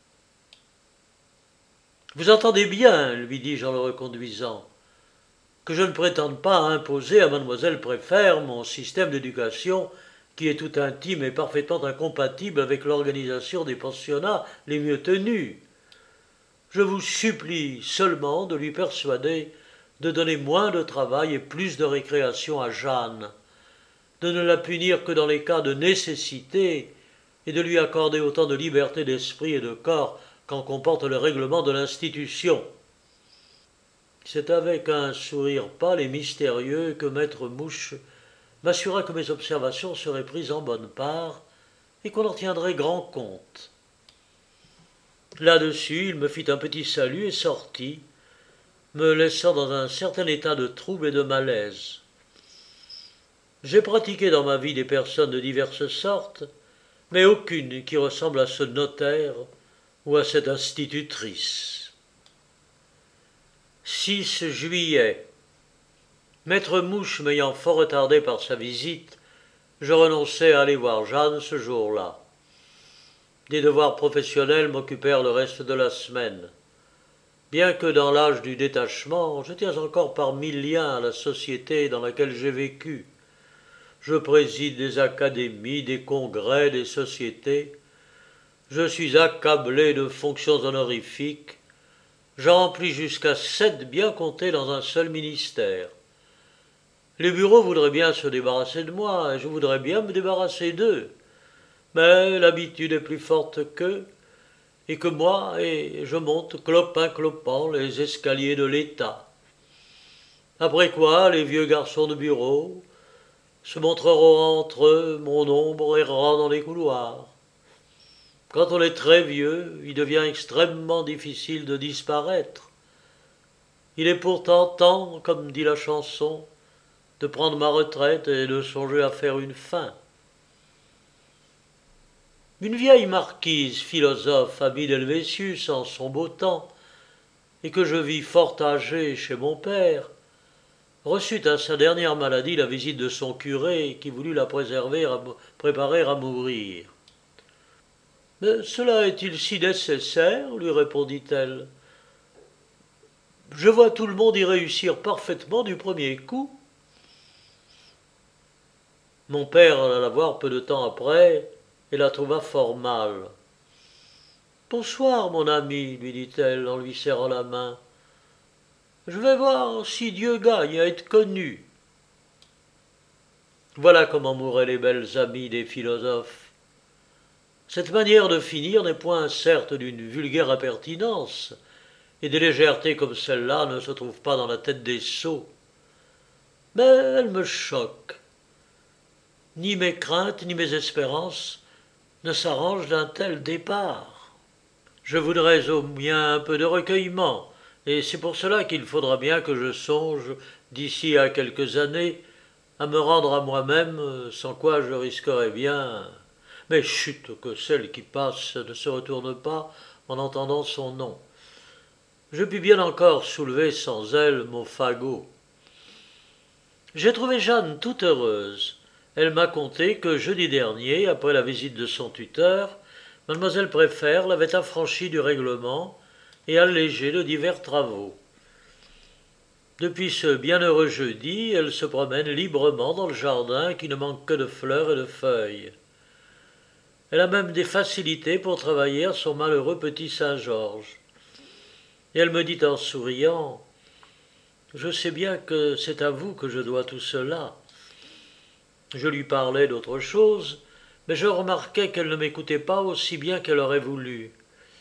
Vous entendez bien, lui dis-je en le reconduisant, que je ne prétende pas imposer à mademoiselle Préfère mon système d'éducation qui est tout intime et parfaitement incompatible avec l'organisation des pensionnats les mieux tenus. Je vous supplie seulement de lui persuader de donner moins de travail et plus de récréation à Jeanne, de ne la punir que dans les cas de nécessité et de lui accorder autant de liberté d'esprit et de corps qu'en comporte le règlement de l'institution. C'est avec un sourire pâle et mystérieux que maître Mouche m'assura que mes observations seraient prises en bonne part et qu'on en tiendrait grand compte. Là-dessus, il me fit un petit salut et sortit, me laissant dans un certain état de trouble et de malaise. J'ai pratiqué dans ma vie des personnes de diverses sortes, mais aucune qui ressemble à ce notaire ou à cette institutrice. 6 juillet. Maître Mouche m'ayant fort retardé par sa visite, je renonçai à aller voir Jeanne ce jour-là. Des devoirs professionnels m'occupèrent le reste de la semaine. Bien que dans l'âge du détachement, je tiens encore par 1000 liens à la société dans laquelle j'ai vécu. Je préside des académies, des congrès, des sociétés. Je suis accablé de fonctions honorifiques. J'en remplis jusqu'à 7 bien comptés dans un seul ministère. Les bureaux voudraient bien se débarrasser de moi, et je voudrais bien me débarrasser d'eux. Mais l'habitude est plus forte qu'eux, et que moi, et je monte clopin-clopant les escaliers de l'État. Après quoi, les vieux garçons de bureau se montreront entre eux mon ombre errant dans les couloirs. Quand on est très vieux, il devient extrêmement difficile de disparaître. Il est pourtant temps, comme dit la chanson, de prendre ma retraite et de songer à faire une fin. Une vieille marquise philosophe, amie d'Helvétius en son beau temps, et que je vis fort âgée chez mon père, reçut à sa dernière maladie la visite de son curé qui voulut la préparer à mourir. « Mais cela est-il si nécessaire ?» lui répondit-elle. « Je vois tout le monde y réussir parfaitement du premier coup. » Mon père alla la voir peu de temps après et la trouva fort mal. « Bonsoir, mon ami, lui dit-elle en lui serrant la main. Je vais voir si Dieu gagne à être connu. » Voilà comment mouraient les belles amies des philosophes. Cette manière de finir n'est point certes d'une vulgaire impertinence, et des légèretés comme celle-là ne se trouvent pas dans la tête des sots. Mais elle me choque. Ni mes craintes ni mes espérances ne s'arrangent d'un tel départ. Je voudrais au moins un peu de recueillement, et c'est pour cela qu'il faudra bien que je songe, d'ici à quelques années, à me rendre à moi-même, sans quoi je risquerais bien. Mais chut, que celle qui passe ne se retourne pas en entendant son nom. Je puis bien encore soulever sans elle mon fagot. J'ai trouvé Jeanne toute heureuse. Elle m'a conté que jeudi dernier, après la visite de son tuteur, mademoiselle Préfère l'avait affranchie du règlement et allégée de divers travaux. Depuis ce bienheureux jeudi, elle se promène librement dans le jardin qui ne manque que de fleurs et de feuilles. Elle a même des facilités pour travailler à son malheureux petit Saint-Georges. Et elle me dit en souriant, « Je sais bien que c'est à vous que je dois tout cela. » Je lui parlais d'autre chose, mais je remarquai qu'elle ne m'écoutait pas aussi bien qu'elle aurait voulu.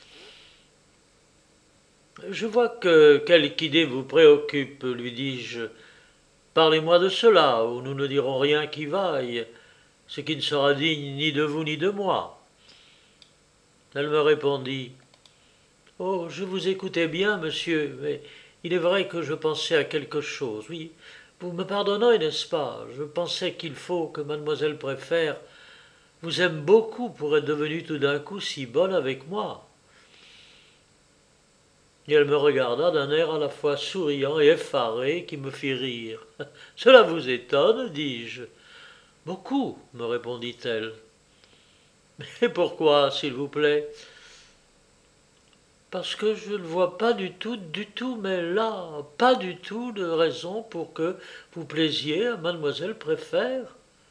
« Je vois que quelque idée vous préoccupe, lui dis-je. Parlez-moi de cela, ou nous ne dirons rien qui vaille, ce qui ne sera digne ni de vous ni de moi. » Elle me répondit, « Oh, je vous écoutais bien, monsieur, mais il est vrai que je pensais à quelque chose. Oui, vous me pardonnerez, n'est-ce pas? Je pensais qu'il faut que mademoiselle Préfère vous aime beaucoup pour être devenue tout d'un coup si bonne avec moi. » Et elle me regarda d'un air à la fois souriant et effaré qui me fit rire. « Cela vous étonne, dis-je. »« Beaucoup, me répondit-elle. »« Mais pourquoi, s'il vous plaît ?»« Parce que je ne vois pas du tout, mais là, pas du tout de raison pour que vous plaisiez à mademoiselle Préfère. » »«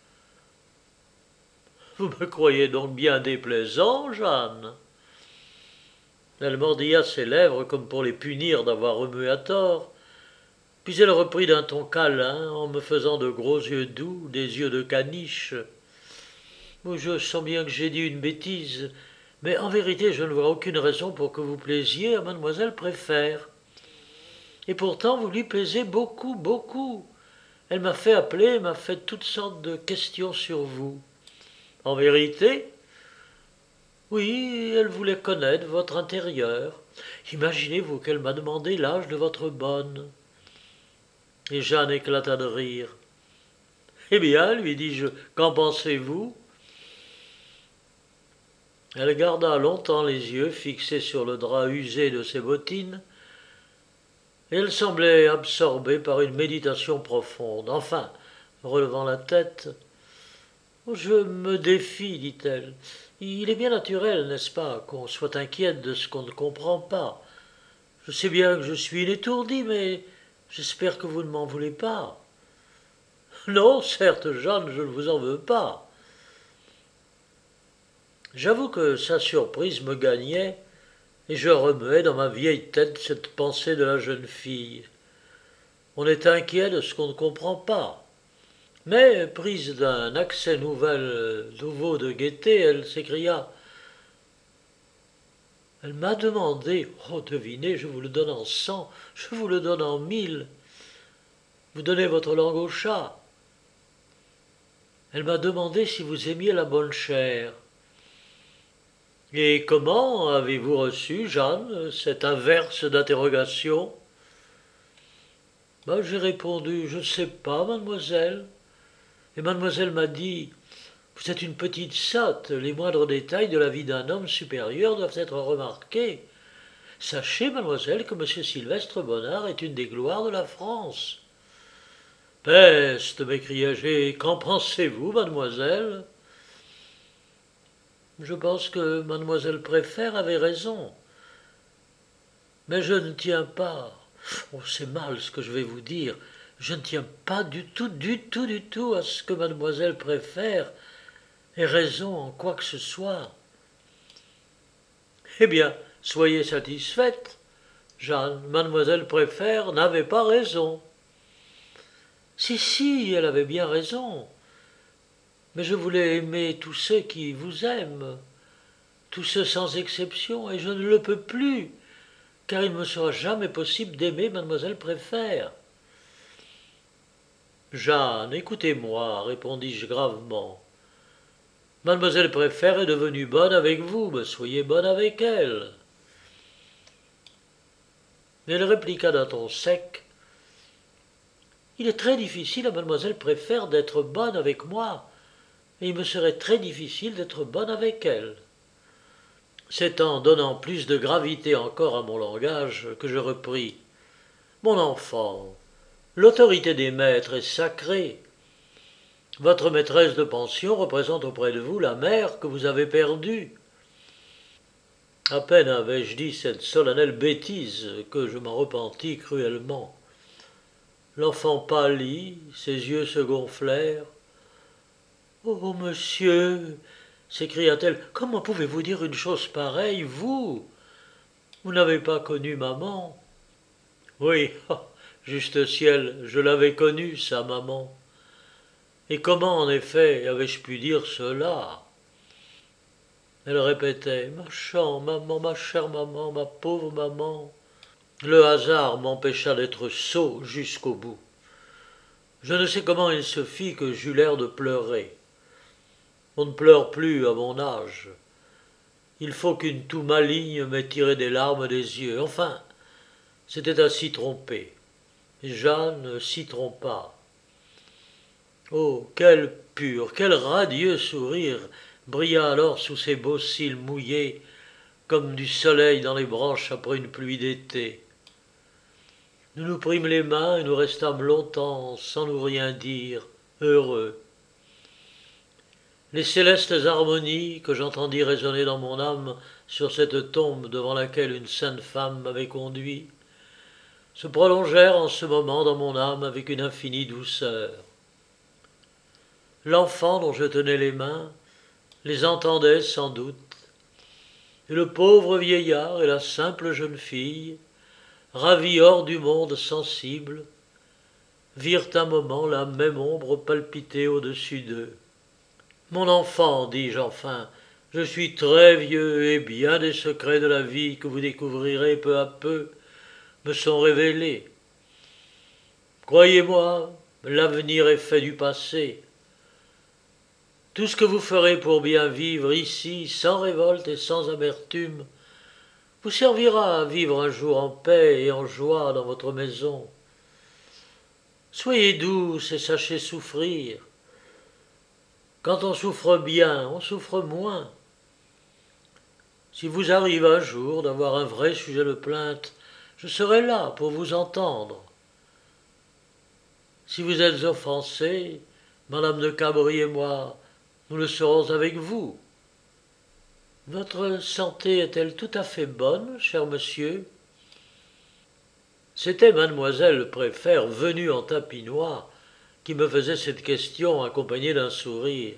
Vous me croyez donc bien déplaisant, Jeanne ?» Elle mordilla ses lèvres comme pour les punir d'avoir remué à tort, puis elle reprit d'un ton câlin en me faisant de gros yeux doux, des yeux de caniche. « Je sens bien que j'ai dit une bêtise, mais en vérité je ne vois aucune raison pour que vous plaisiez à mademoiselle Préfère. Et pourtant vous lui plaisez beaucoup, beaucoup. Elle m'a fait appeler, m'a fait toutes sortes de questions sur vous. »« En vérité ? » ?»« Oui, elle voulait connaître votre intérieur. Imaginez-vous qu'elle m'a demandé l'âge de votre bonne. » Et Jeanne éclata de rire. « Eh bien, lui dis-je, qu'en pensez-vous ? » Elle garda longtemps les yeux fixés sur le drap usé de ses bottines, et elle semblait absorbée par une méditation profonde. Enfin, relevant la tête, je me défie, dit-elle. Il est bien naturel, n'est-ce pas, qu'on soit inquiète de ce qu'on ne comprend pas. Je sais bien que je suis une étourdie, mais j'espère que vous ne m'en voulez pas. Non, certes, Jeanne, je ne vous en veux pas. J'avoue que sa surprise me gagnait, et je remuais dans ma vieille tête cette pensée de la jeune fille. On est inquiet de ce qu'on ne comprend pas. Mais, prise d'un accès nouveau de gaieté, elle s'écria. Elle m'a demandé, oh devinez, je vous le donne en 100, je vous le donne en 1000. Vous donnez votre langue au chat. Elle m'a demandé si vous aimiez la bonne chère. Et comment avez-vous reçu, Jeanne, cette inverse d'interrogation? J'ai répondu, je ne sais pas, mademoiselle. Et mademoiselle m'a dit, vous êtes une petite sotte, les moindres détails de la vie d'un homme supérieur doivent être remarqués. Sachez, mademoiselle, que M. Sylvestre Bonnard est une des gloires de la France. Peste, m'écriai-je, et qu'en pensez-vous, mademoiselle? Je pense que mademoiselle Préfère avait raison. Mais je ne tiens pas. Oh, c'est mal ce que je vais vous dire. Je ne tiens pas du tout à ce que mademoiselle Préfère ait raison en quoi que ce soit. Eh bien, soyez satisfaite, Jeanne. Mademoiselle Préfère n'avait pas raison. Si, elle avait bien raison. Mais je voulais aimer tous ceux qui vous aiment, tous ceux sans exception, et je ne le peux plus, car il ne me sera jamais possible d'aimer mademoiselle Préfère. Jeanne, écoutez-moi, répondis-je gravement. Mademoiselle Préfère est devenue bonne avec vous, mais soyez bonne avec elle. Elle répliqua d'un ton sec. Il est très difficile à mademoiselle Préfère d'être bonne avec moi, et il me serait très difficile d'être bonne avec elle. C'est en donnant plus de gravité encore à mon langage que je repris. Mon enfant, l'autorité des maîtres est sacrée. Votre maîtresse de pension représente auprès de vous la mère que vous avez perdue. À peine avais-je dit cette solennelle bêtise que je m'en repentis cruellement. L'enfant pâlit, ses yeux se gonflèrent. Oh, monsieur, s'écria-t-elle, comment pouvez-vous dire une chose pareille, vous? Vous n'avez pas connu maman? Oui, juste ciel, je l'avais connue, sa maman. Et comment, en effet, avais-je pu dire cela? Elle répétait, ma chère maman, ma chère maman, ma pauvre maman. Le hasard m'empêcha d'être sot jusqu'au bout. Je ne sais comment il se fit que j'eus l'air de pleurer. On ne pleure plus à mon âge. Il faut qu'une toux maligne m'ait tiré des larmes des yeux. Enfin, c'était à s'y tromper. Et Jeanne s'y trompa. Oh, quel pur, quel radieux sourire brilla alors sous ses beaux cils mouillés, comme du soleil dans les branches après une pluie d'été. Nous nous prîmes les mains et nous restâmes longtemps sans nous rien dire, heureux. Les célestes harmonies que j'entendis résonner dans mon âme sur cette tombe devant laquelle une sainte femme m'avait conduit se prolongèrent en ce moment dans mon âme avec une infinie douceur. L'enfant dont je tenais les mains les entendait sans doute, et le pauvre vieillard et la simple jeune fille, ravis hors du monde sensible, virent un moment la même ombre palpiter au-dessus d'eux. Mon enfant, dis-je enfin, je suis très vieux et bien des secrets de la vie que vous découvrirez peu à peu me sont révélés. Croyez-moi, l'avenir est fait du passé. Tout ce que vous ferez pour bien vivre ici, sans révolte et sans amertume, vous servira à vivre un jour en paix et en joie dans votre maison. Soyez douce et sachez souffrir. Quand on souffre bien, on souffre moins. Si vous arrive un jour d'avoir un vrai sujet de plainte, je serai là pour vous entendre. Si vous êtes offensé, Madame de Cabry et moi, nous le serons avec vous. Votre santé est-elle tout à fait bonne, cher monsieur? C'était mademoiselle le préfet, venue en tapinois, qui me faisait cette question accompagnée d'un sourire.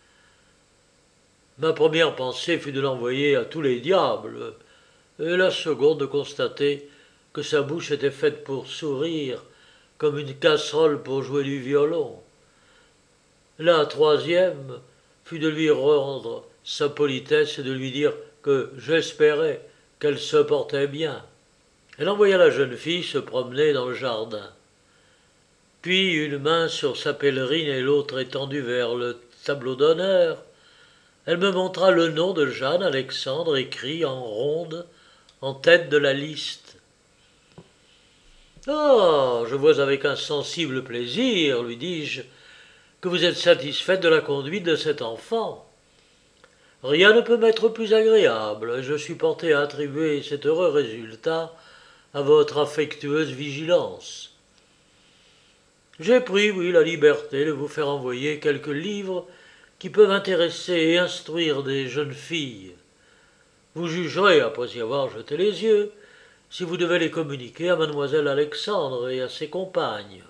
Ma première pensée fut de l'envoyer à tous les diables, et la seconde de constater que sa bouche était faite pour sourire, comme une casserole pour jouer du violon. La troisième fut de lui rendre sa politesse et de lui dire que j'espérais qu'elle se portait bien. Elle envoya la jeune fille se promener dans le jardin. Puis, une main sur sa pèlerine et l'autre étendue vers le tableau d'honneur, elle me montra le nom de Jeanne Alexandre écrit en ronde en tête de la liste. Ah, je vois avec un sensible plaisir, lui dis-je, que vous êtes satisfaite de la conduite de cet enfant. Rien ne peut m'être plus agréable, et je suis porté à attribuer cet heureux résultat à votre affectueuse vigilance. J'ai pris, oui, la liberté de vous faire envoyer quelques livres qui peuvent intéresser et instruire des jeunes filles. Vous jugerez, après y avoir jeté les yeux, si vous devez les communiquer à mademoiselle Alexandre et à ses compagnes.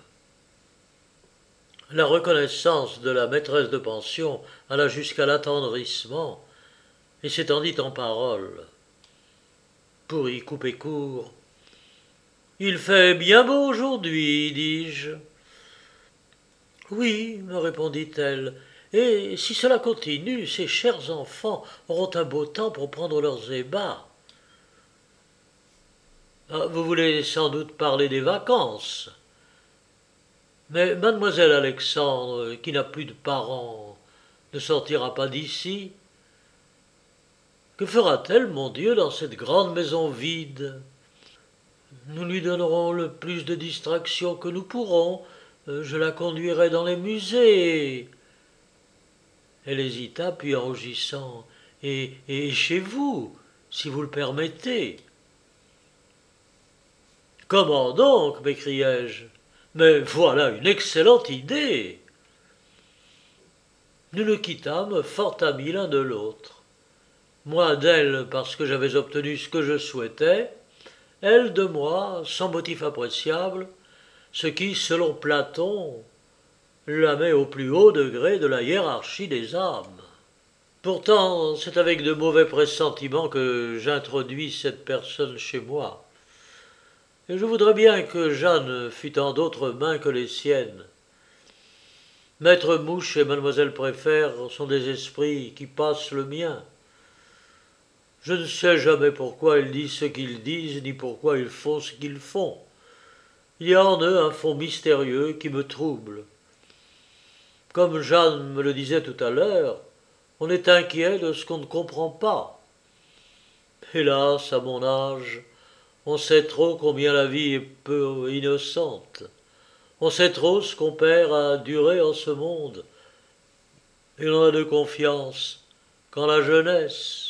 La reconnaissance de la maîtresse de pension alla jusqu'à l'attendrissement et s'étendit en paroles. Pour y couper court, « Il fait bien beau aujourd'hui, dis-je. » « Oui, me répondit-elle, et si cela continue, ces chers enfants auront un beau temps pour prendre leurs ébats. » Ah, vous voulez sans doute parler des vacances. Mais mademoiselle Alexandre, qui n'a plus de parents, ne sortira pas d'ici. Que fera-t-elle, mon Dieu, dans cette grande maison vide? Nous lui donnerons le plus de distraction que nous pourrons. Je la conduirai dans les musées. Elle hésita, puis en rougissant. Et chez vous, si vous le permettez. Comment donc? M'écriai-je. Mais voilà une excellente idée. Nous nous quittâmes fort amis l'un de l'autre. Moi d'elle parce que j'avais obtenu ce que je souhaitais, elle de moi sans motif appréciable, ce qui, selon Platon, la met au plus haut degré de la hiérarchie des âmes. Pourtant, c'est avec de mauvais pressentiments que j'introduis cette personne chez moi. Et je voudrais bien que Jeanne fût en d'autres mains que les siennes. Maître Mouche et mademoiselle Préfère sont des esprits qui passent le mien. Je ne sais jamais pourquoi ils disent ce qu'ils disent, ni pourquoi ils font ce qu'ils font. Il y a en eux un fond mystérieux qui me trouble. Comme Jeanne me le disait tout à l'heure, on est inquiet de ce qu'on ne comprend pas. Hélas, à mon âge, on sait trop combien la vie est peu innocente. On sait trop ce qu'on perd à durer en ce monde. Et l'on a de confiance qu'en la jeunesse.